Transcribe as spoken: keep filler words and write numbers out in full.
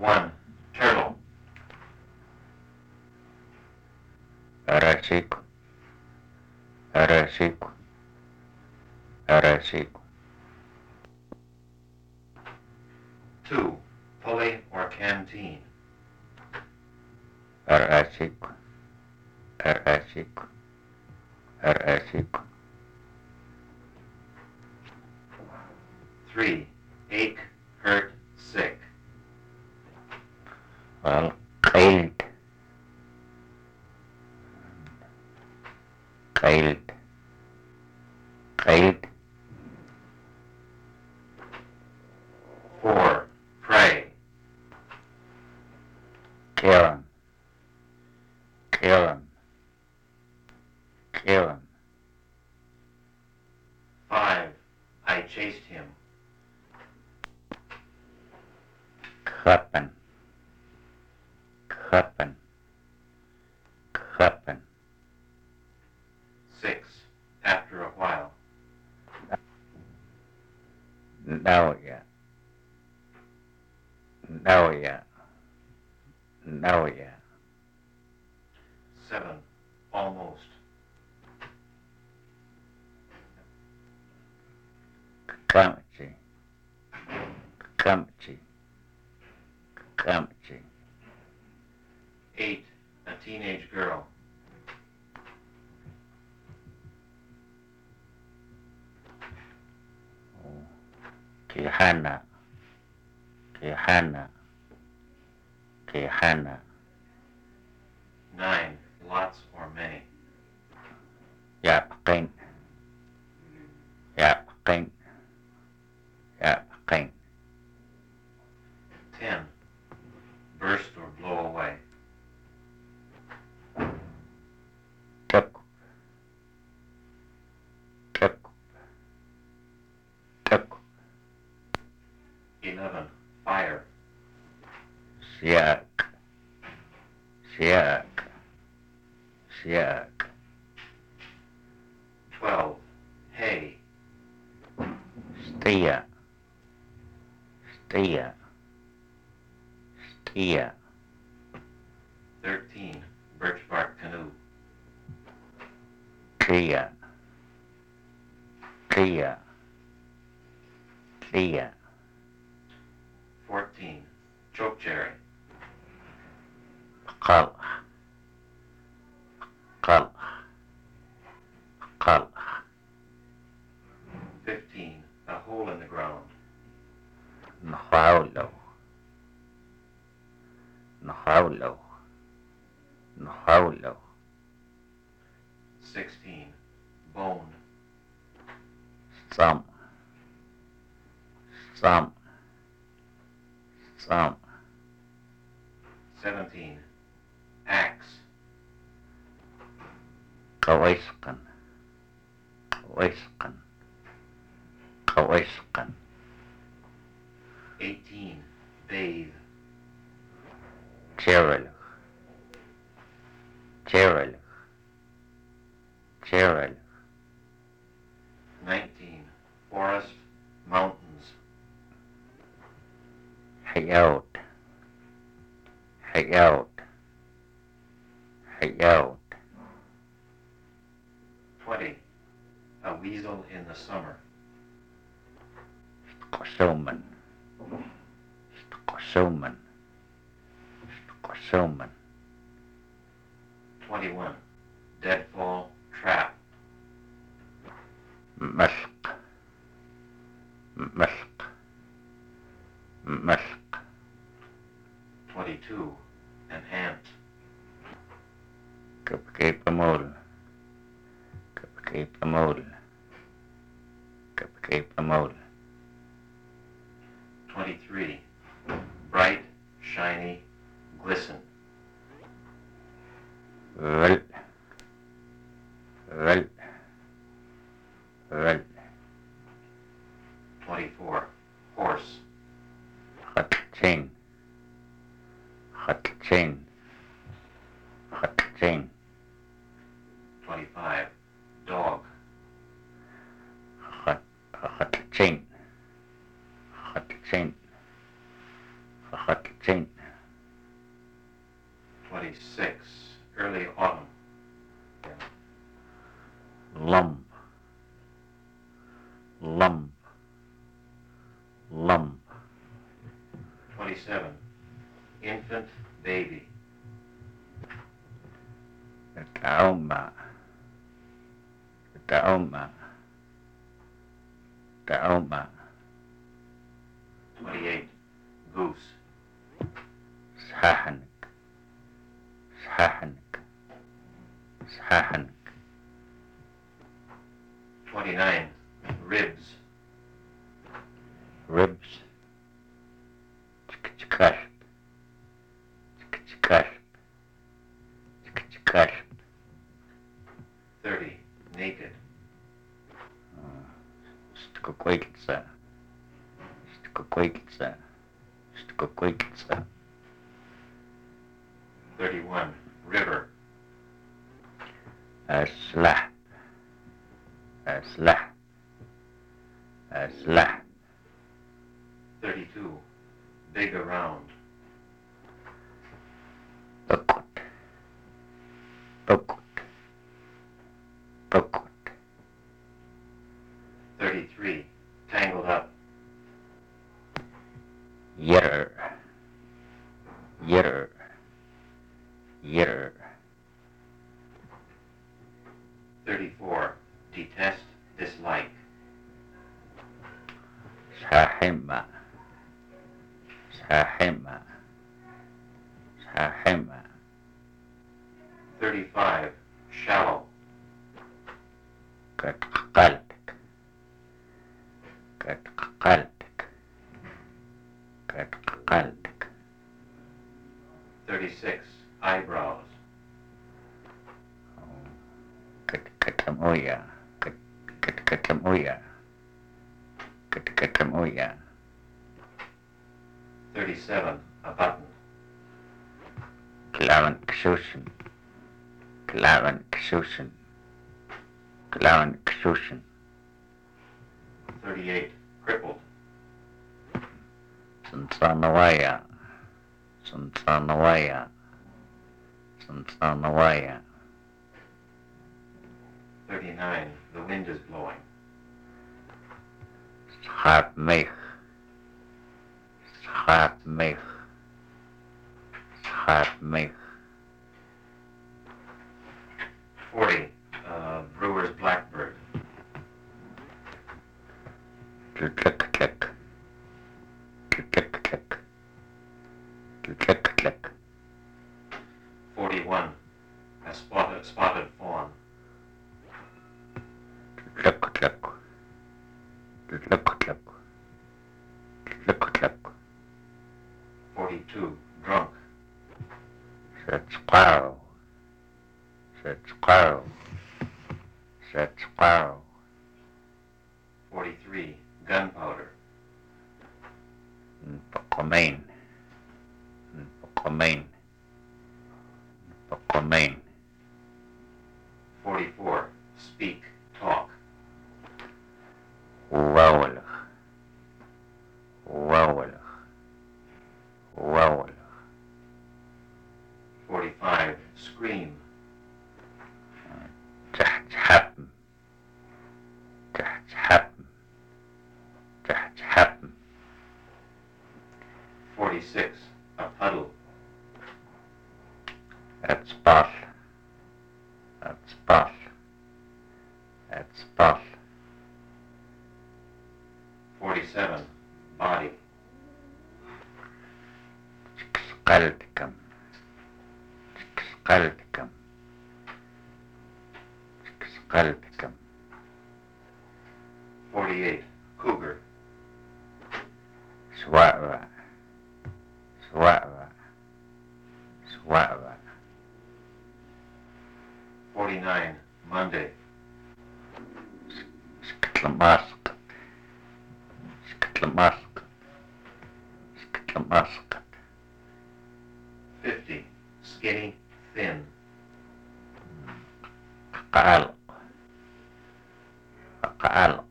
One. Turtle. Arasico. Arasico. Arasico. Two. Pulley or canteen. Arasico. Arasico. Arasico. Three. Ache, hurt, sick. Well, قيلت قيلت قيلت. Four. Pray. Kill him. Kill him. Kill him. Five. I chased him. Klappen. Klappen. Klappen. Six. After a while. No yet. No yet. No yet. Seven. Almost. Kamchi. Kamchi. Kamchi. Eight. A teenage girl. Kihana. Kihana. Kihana. Nine. Lots or many. Yapqin. Yapqin. Yapqin. Ten. Burst or blow away. Tuk. Tuk. Tuk. Eleven. Fire. Siak. Siak. Siak. Twelve. Hay. Stia. Stia. Stia. Thirteen. Birch bark canoe. Tia. Tia. Tia. Fourteen. Chokecherry. قلق. قلق. قلق. Fifteen. A hole in the ground. نحاوله. نحاوله. نحاوله. Sixteen. Bone. Some. Some. Some. Seventeen. Axe. قويسقا. قويسقا. قويسقا. Eighteen. Bathe. Cheryl. Cheryl. Cheryl. Nineteen. Forest. Mountains. حيوت. حيوت. حيوت. Twenty. A weasel in the summer. قسوما. قسوما. قسوما. Twenty-one. Deadfall. Trap. مسق. مسق. مسق. Twenty-two. An ant. كيف مول. كيف مول. كيف مول. Twenty-three. Bright, shiny, glisten. غل. غل. غل. Twenty-four. Horse. خطين. خطين. خطين. Twenty-five. Dog. خط خطين. خطين. خط chain. Twenty-six, early autumn. Lump. Lump. Lump. Twenty-seven, infant, baby. Tauma. Tauma. Tauma. Twenty-eight, goose. Sahanik. Sahanik. Sahanik. Twenty-nine, ribs. Ribs. Chikachikash. Chikachikash. Chikachikash. Thirty, naked. Стукокойкица. Стукокойкица. Стукокойкица. Thirty-one, river. Aslah. Aslah. Aslah. Thirty-two, big around. Bukut. Bukut. Bukut. Thirty-three, tangled up. Yitter. Yitter. Yitter. Thirty-four, detest, dislike. Sahima. Sahima. Sahima. Thirty-five, shallow. قد قلتك. قد قلتك. قد قلتك. Thirty-six, eyebrows. قد كتمويا. قد قد كتمويا. قد كتمويا. Thirty-seven, a button. Klaven ksusen. Klaven ksusen. Klaven ksusen. Thirty-eight, crippled. Sansanawaya. Sansanawaya. Sansanawaya. Thirty-nine, the wind is blowing. Schap mich. Schap mich. Schap mich. Forty, uh, brewer's blackbird. Click, click. Click, click. Click, click. Forty-one, a spotted, spotted fawn. Click, click. Click, click. Click, click. Forty-two, drunk. Said squirrel. Said squirrel. Said squirrel. Forty-three, gunpowder. Pokemain. Pokemain. Pokemain. Forty-four, speak, talk. Wawelig. Wawelig. Wawelig. Forty-five, scream. تحت حبم. تحت حبم. تحت حبم. Forty-six, a puddle. That's ball. That's ball. That's ball. Forty-seven, body. قلبكم. قلبكم. قلبكم. Forty-eight, cougar. سواء. سواء. سواء. Forty-nine, Monday. سكت الماسك. سكت الماسك. سكت الماسك. Fifty, skinny, thin. قعلق. قعلق.